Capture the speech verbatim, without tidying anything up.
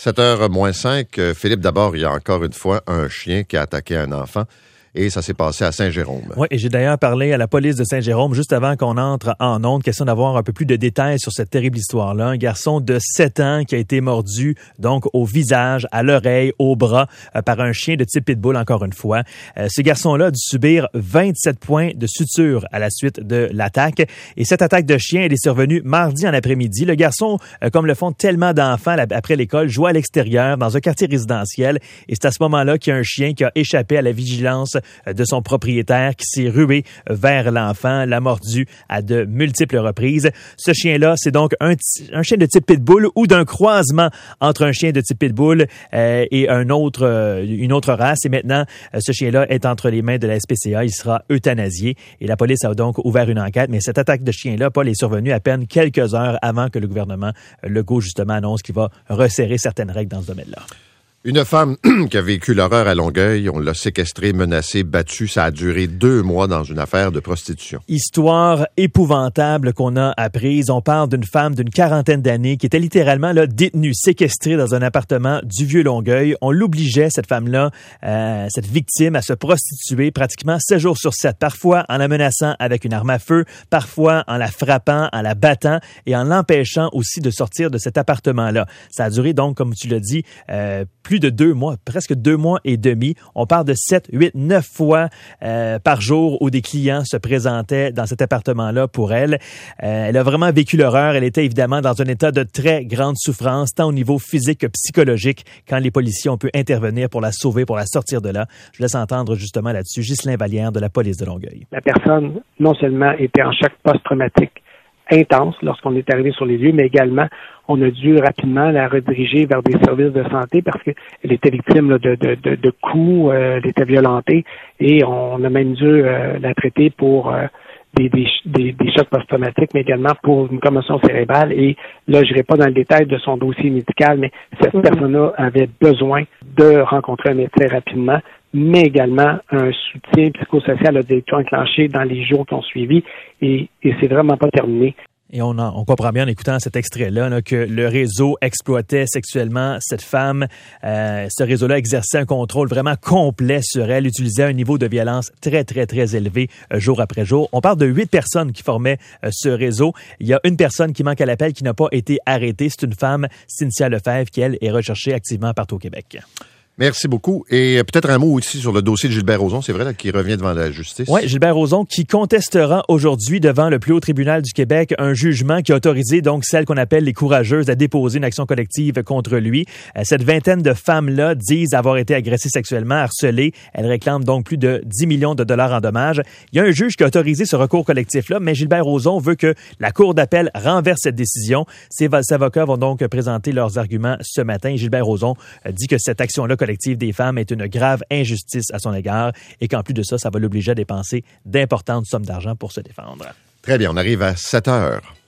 sept heures moins cinq. Philippe, d'abord, il y a encore une fois un chien qui a attaqué un enfant. Et ça s'est passé à Saint-Jérôme. Oui, et j'ai d'ailleurs parlé à la police de Saint-Jérôme juste avant qu'on entre en onde, question d'avoir un peu plus de détails sur cette terrible histoire-là. Un garçon de sept ans qui a été mordu, donc au visage, à l'oreille, au bras, euh, par un chien de type pitbull, encore une fois. Euh, ce garçon-là a dû subir vingt-sept points de suture à la suite de l'attaque. Et cette attaque de chien, elle est survenue mardi en après-midi. Le garçon, euh, comme le font tellement d'enfants après l'école, jouait à l'extérieur dans un quartier résidentiel. Et c'est à ce moment-là qu'il y a un chien qui a échappé à la vigilance de son propriétaire qui s'est rué vers l'enfant, l'a mordu à de multiples reprises. Ce chien-là, c'est donc un, un chien de type pitbull ou d'un croisement entre un chien de type pitbull euh, et un autre, euh, une autre race. Et maintenant, euh, ce chien-là est entre les mains de la S P C A. Il sera euthanasié. Et la police a donc ouvert une enquête. Mais cette attaque de chien-là, Paul, est survenue à peine quelques heures avant que le gouvernement Legault, justement, annonce qu'il va resserrer certaines règles dans ce domaine-là. Une femme qui a vécu l'horreur à Longueuil, on l'a séquestrée, menacée, battue. Ça a duré deux mois dans une affaire de prostitution. Histoire épouvantable qu'on a apprise. On parle d'une femme d'une quarantaine d'années qui était littéralement là, détenue, séquestrée dans un appartement du Vieux-Longueuil. On l'obligeait, cette femme-là, euh, cette victime, à se prostituer pratiquement sept jours sur sept. Parfois en la menaçant avec une arme à feu, parfois en la frappant, en la battant et en l'empêchant aussi de sortir de cet appartement-là. Ça a duré donc, comme tu l'as dit, euh, plus de deux mois, presque deux mois et demi. On parle de sept, huit, neuf fois euh, par jour où des clients se présentaient dans cet appartement-là pour elle. Euh, elle a vraiment vécu l'horreur. Elle était évidemment dans un état de très grande souffrance, tant au niveau physique que psychologique, quand les policiers ont pu intervenir pour la sauver, pour la sortir de là. Je laisse entendre justement là-dessus Ghislain Vallière de la police de Longueuil. La personne, non seulement était en choc post-traumatique intense lorsqu'on est arrivé sur les lieux, mais également on a dû rapidement la rediriger vers des services de santé parce qu'elle était victime là, de, de, de, de coups, euh, elle était violentée et on a même dû euh, la traiter pour euh, des, des, des, des chocs post-traumatiques, mais également pour une commotion cérébrale. Et là, je n'irai pas dans le détail de son dossier médical, mais cette personne-là avait besoin de rencontrer un médecin rapidement, mais également un soutien psychosocial a été enclenché dans les jours qui ont suivi et, et c'est vraiment pas terminé. Et on, en, on comprend bien en écoutant cet extrait-là là, que le réseau exploitait sexuellement cette femme. Euh, ce réseau-là exerçait un contrôle vraiment complet sur elle, utilisait un niveau de violence très, très, très élevé euh, jour après jour. On parle de huit personnes qui formaient euh, ce réseau. Il y a une personne qui manque à l'appel qui n'a pas été arrêtée. C'est une femme, Cynthia Lefebvre, qui, elle, est recherchée activement partout au Québec. Merci beaucoup. Et peut-être un mot aussi sur le dossier de Gilbert Rozon, c'est vrai, là, qui revient devant la justice. Oui, Gilbert Rozon qui contestera aujourd'hui devant le plus haut tribunal du Québec un jugement qui a autorisé donc celles qu'on appelle les courageuses à déposer une action collective contre lui. Cette vingtaine de femmes-là disent avoir été agressées sexuellement, harcelées. Elles réclament donc plus de dix millions de dollars en dommages. Il y a un juge qui a autorisé ce recours collectif-là, mais Gilbert Rozon veut que la Cour d'appel renverse cette décision. Ses avocats vont donc présenter leurs arguments ce matin. Gilbert Rozon dit que cette action-là collective des femmes est une grave injustice à son égard et qu'en plus de ça, ça va l'obliger à dépenser d'importantes sommes d'argent pour se défendre. Très bien, on arrive à sept heures.